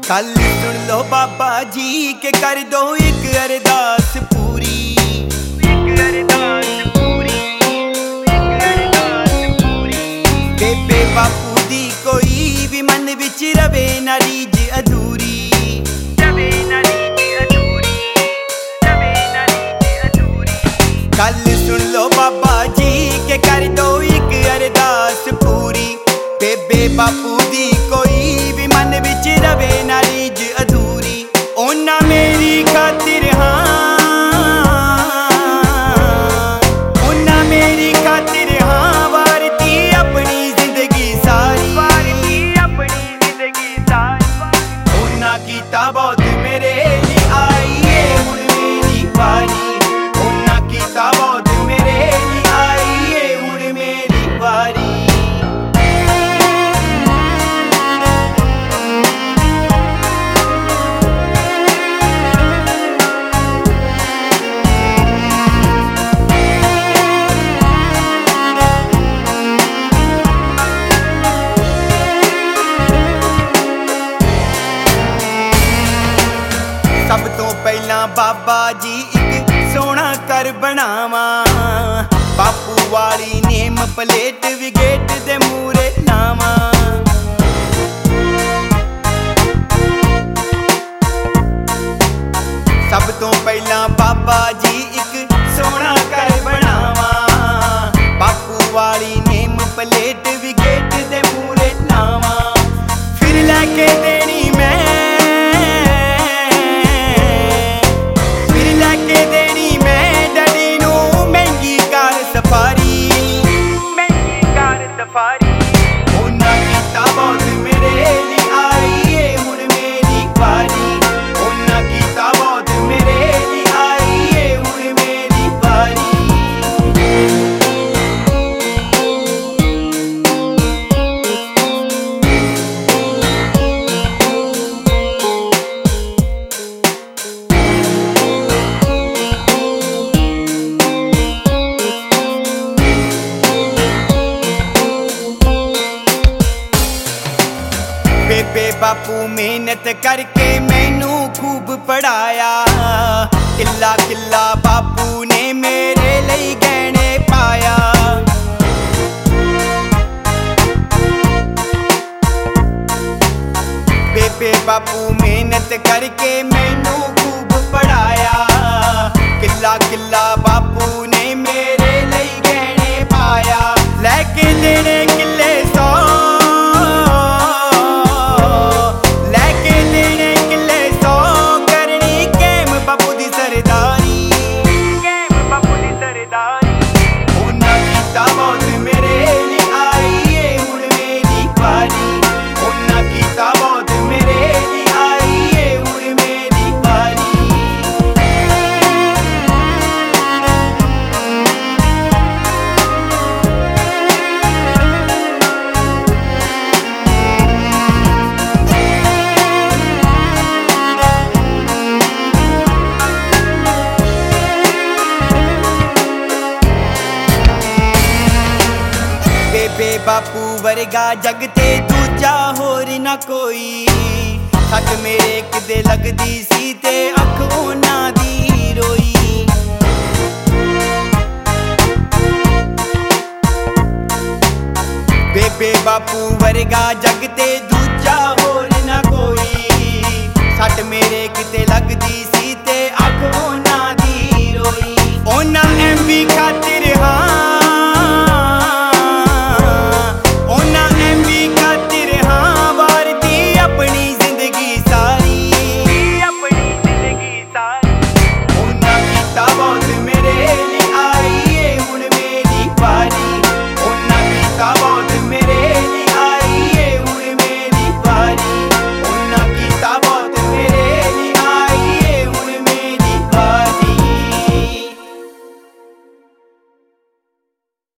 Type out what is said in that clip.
कल सुन लो बाबा जी के कर दो एक अरदास पूरी, एक अरदास पूरी, एक अरदास पूरी। बेबे बापू दी कोई भी मन विच रवे ना रीज अधूरी, रवे ना रीज अधूरी, रवे ना रीज अधूरी। कल सुन लो बाबा जी के कर दो एक अरदास पूरी। बेबे बापू दी कोई भी मन विच रवे ना रीज अधूरी। ओना मेरी खातिर ओना मेरी खातिर वारती अपनी जिंदगी सारी, वारती अपनी जिंदगी सारी। ओना कीता बहुत मेरे लिए आई है हुण मेरी बारी, ओना कीता बहुत मेरे लिए आई है हुण मेरी बारी। सब तो पहला बाबा जी एक सोना कर बनावा, बापू वाली नेम प्लेट भी गेट दे मूरे लावा। सब तो पहला बाबा जी एक सोना कर बनावा, बापू वाली नेम प्लेट भी गेट दे मूरे लावा। फिर लैके देनी मैं सफारी, महंगी कार सफारी। ओना कीता बहुत मेरे लिए आई है हुण मेरी बारी, ओना कीता बहुत मेरे लिए आई है हुण मेरी बारी। बेबे बापू मेहनत करके मैनू खूब पढ़ाया, किला किला बापू ने मेरे लिए गहने पाया। बेबे बापू मेहनत करके मैनू खूब पढ़ाया, किला किला बापू ने मेरे लिए गहने पाया। लेके देने किले 100, बेबे बापू वर्गा जग ते दूजा होर ना कोई। सट मेरे किदे लगदी सी ते अख ओना दी रोई। बेबे बापू वर्गा जग ते दूजा होर ना कोई। सट मेरे किते लगदी सी ते अख ओना दी रोई। ओना एमवी खातिर